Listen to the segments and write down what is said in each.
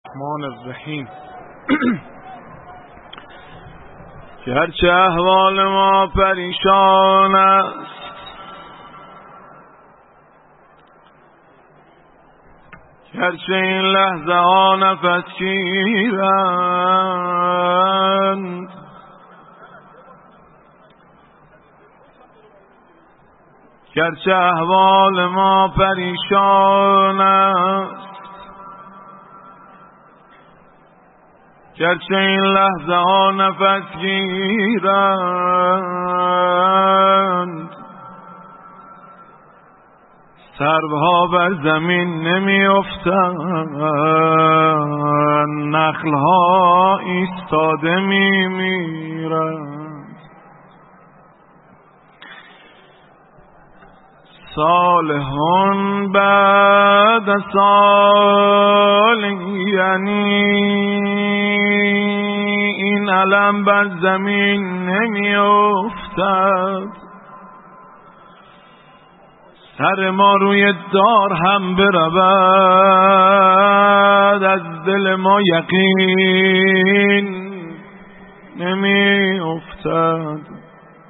الرحمن الرحیم. گرچه احوال ما پریشان است، گرچه این لحظه ها نفس گیرند، گرچه احوال ما پریشان است، گرچه این لحظه ها نفس گیرند، سروها بر زمین نمی افتند، نخلها ایستاده می میرند. سالهون بعد سال، یعنی این علم بر زمین نمی افتد، سر ما روی دار هم برود، از دل ما یقین نمی افتد.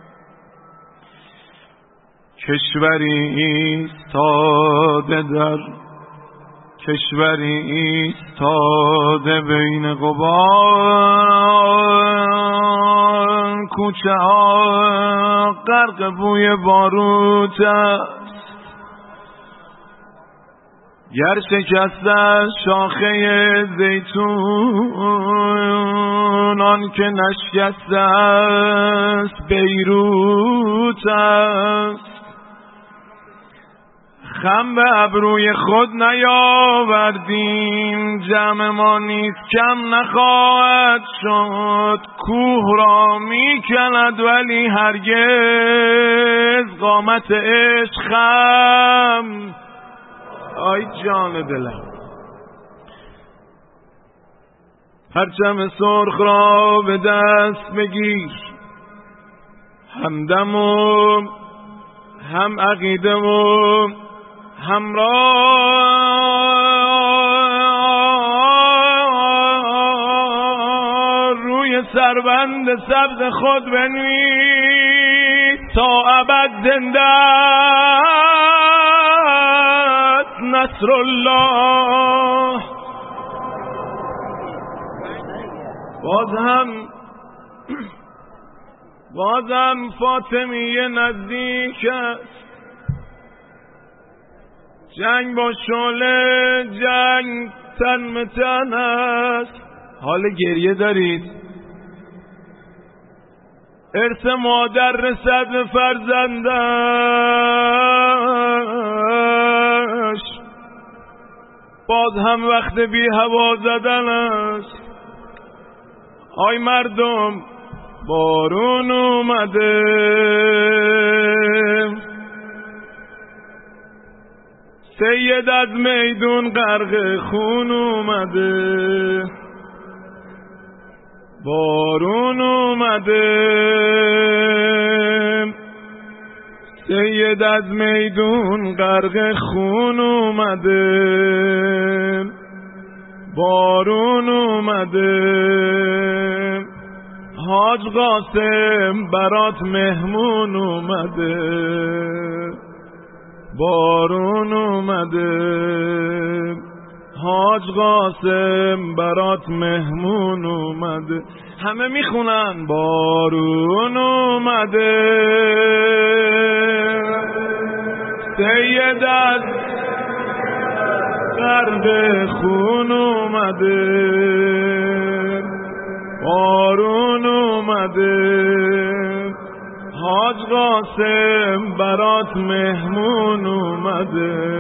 کشوری ایستاده در کشوری ایستاده بین غبار، کوچه ها غرق بوی باروت است، گر شکسته از شاخه زیتون، آن که نشکسته است بیروت است. خم به ابروی خود نیاوردیم، جمع ما نیز کم نخواهد شد. کوه را می کند ولی هرگز قامت عشق خم. آی جان دلم، پرچم سرخ را به دست بگیر، همدم و هم عقیده و همراه، روی سربند سبز خود بنویس تا ابد زنده است نصر الله. بازم فاطمیه نزدیک است، جنگ با شعله، جنگ تن به تن است. حال گریه دارید؟ ارث مادر رسد به فرزندش، باز هم وقت بی هوا زدن است. آی مردم، بارون اومده، سید از میدون غرق خون اومده. بارون اومده، سید از میدون غرق خون اومده. بارون اومده، حاج قاسم برات مهمون اومده. بارون اومده، حاج قاسم برات مهمون اومده. همه میخونن بارون اومده، سید از غرق خون اومده. بارون اومده، حاج قاسم برات مهمون اومده.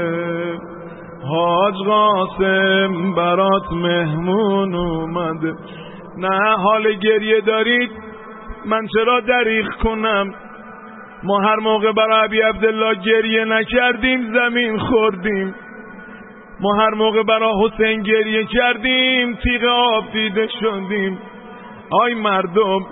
حاج قاسم برات مهمون اومده. نه حال گریه دارید؟ من چرا دریغ کنم؟ ما هر موقع برای ابی عبدالله گریه نکردیم زمین خوردیم. ما هر موقع برای حسین گریه کردیم تیغ آب دیده شدیم. آی مردم،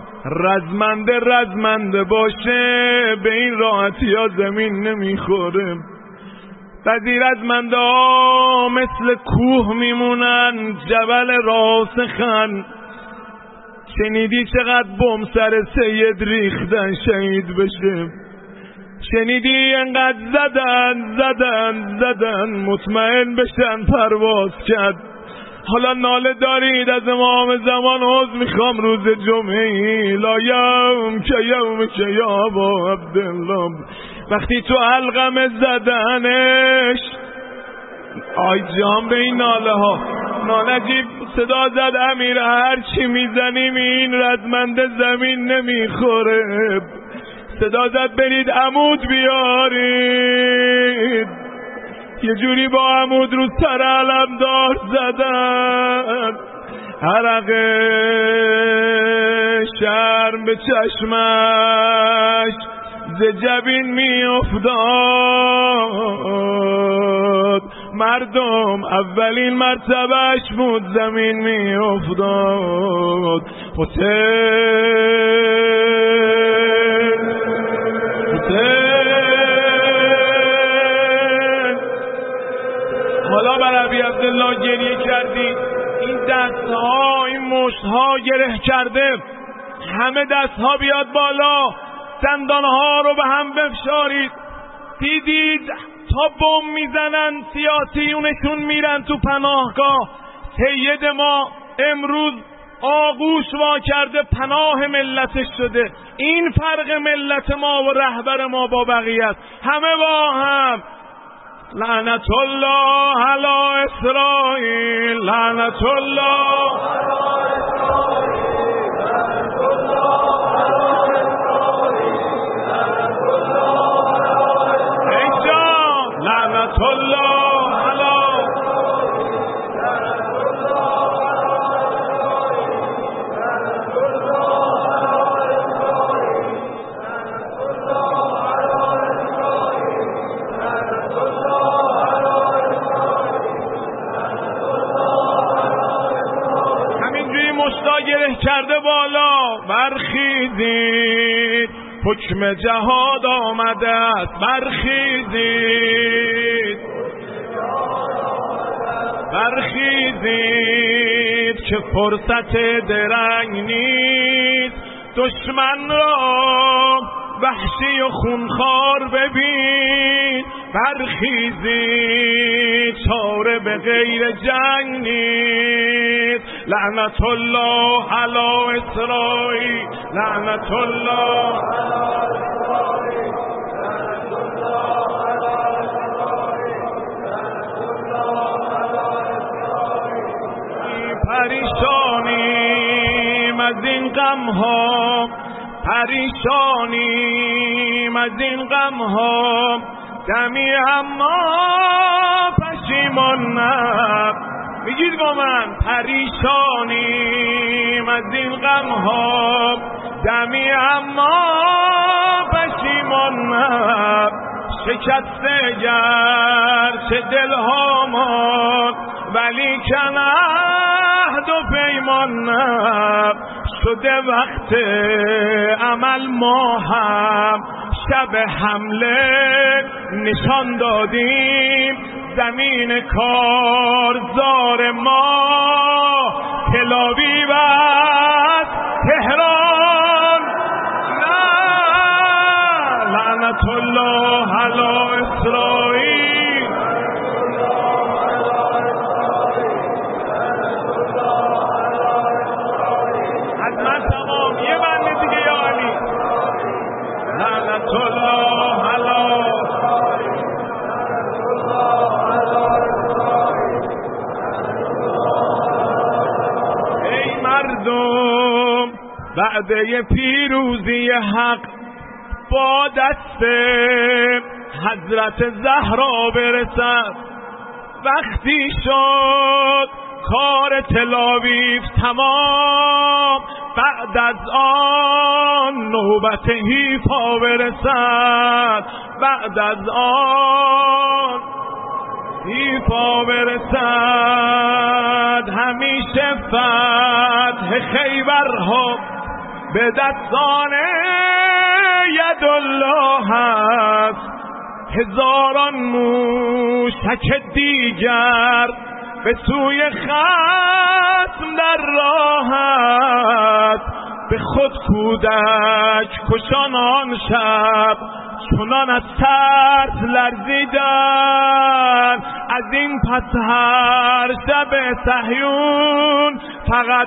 رزمنده باشه به این راحتی ها زمین نمیخوره. وزیرتمنده ها مثل کوه میمونن، جبل راسخن. شنیدی چقدر بم سر سید ریختن شهید بشه؟ شنیدی انقدر زدن مطمئن بشن پرواز کرد؟ حالا ناله دارید از امام زمان، عذر میخوام روز جمعه لا یوم که یا ابا عبدالله. وقتی تو علقم زدنش آی جام به این ناله ها، ناله جیب صدا زد امیر هر چی میزنیم این ردمنده زمین نمیخوره. صدا زد برید عمود بیارید. یه جوری با عمود رو سر علمدار زدن، عرق شرم به چشمش ز جبین می افتاد. مردم اولین مرتبهش بود زمین می افتاد. حالا بر ابی عبدالله گریه کردی، این دستها این مشتها گره کرده، همه دستها بیاد بالا، دندانها رو به هم بفشارید. دیدید تا بم میزنن سیاسیونشون میرن تو پناهگاه. سید ما امروز آغوش وا کرده پناه ملتش شده. این فرق ملت ما و رهبر ما با بقیه است. همه با هم لعنت الله علی اسرائیل، لعنت الله لعنت الله علی همینجوری مشتا گره کرده بالا. برخیزید حکم جهاد آمده است، برخیزید برخیزید که فرصت درنگ نیست. دشمن را وحشی و خونخوار ببین، برخیزید چاره به غیر جنگ نیست. لعنت الله علی اسرائیل، لعنت الله پریشانیم از این غم ها، پریشانیم از این غم ها، دمی اما پشیمان نه. میگید با من پریشانیم از این غم ها، دمی اما پشیمان نه. شکسته گرچه دلهامان ولی کن عهد و پیمان نه. شده وقت عمل ما هم شب حمله نشان دادیم. زمین کارزار ما تل‌آویو است، تهران نه. لعنت الله علی اسرائیل، از من تمام. یه بنده دیگه یا علی. لعنت الله علی مردم. وعده پیروزی حق با دست حضرت زهرا برسد. وقتی شد کار تل‌آویو تمام، بعد از آن نوبت حیفا برسد. بعد از آن حیفا برسد. همیشه فتح خیبرها به دستان یدالله هست. هزاران موشک دیگر به سوی خصم در راهت، به خود کودک کشان آن شب چنان از ترس لرزیدن. از این پس هر شب صهیون فقط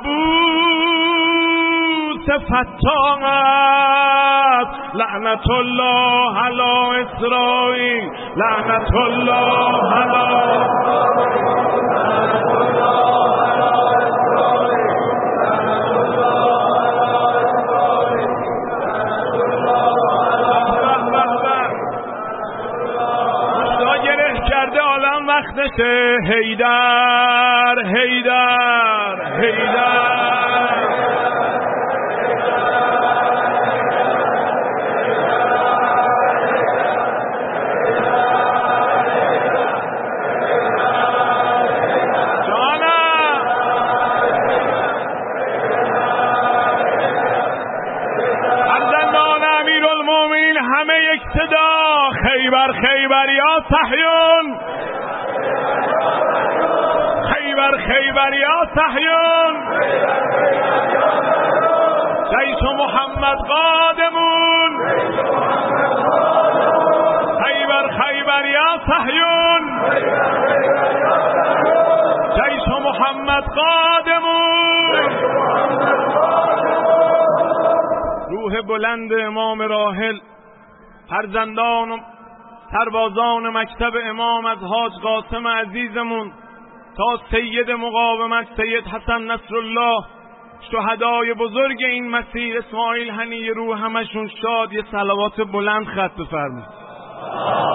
کابوس فتان است. لعنت الله علی اسرائیل، لعنت الله علی وقتشه. حیدر حیدر حیدر جانم فرزندان امیرالمومنین همه یک صدا: خیبر خیبر یا صهیون، خیبر خیبر یا صهیون، جیش محمد قادمون، خیبر خیبر یا صهیون، جیش محمد قادمون. روح بلند امام راحل، فرزندان و سربازان مکتب امام از حاج قاسم عزیزمون تا سید مقاومت سید حسن نصرالله، شهدای بزرگ این مسیر اسماعیل هنی روح همشون شاد. یه صلوات بلند خط بفرمایید.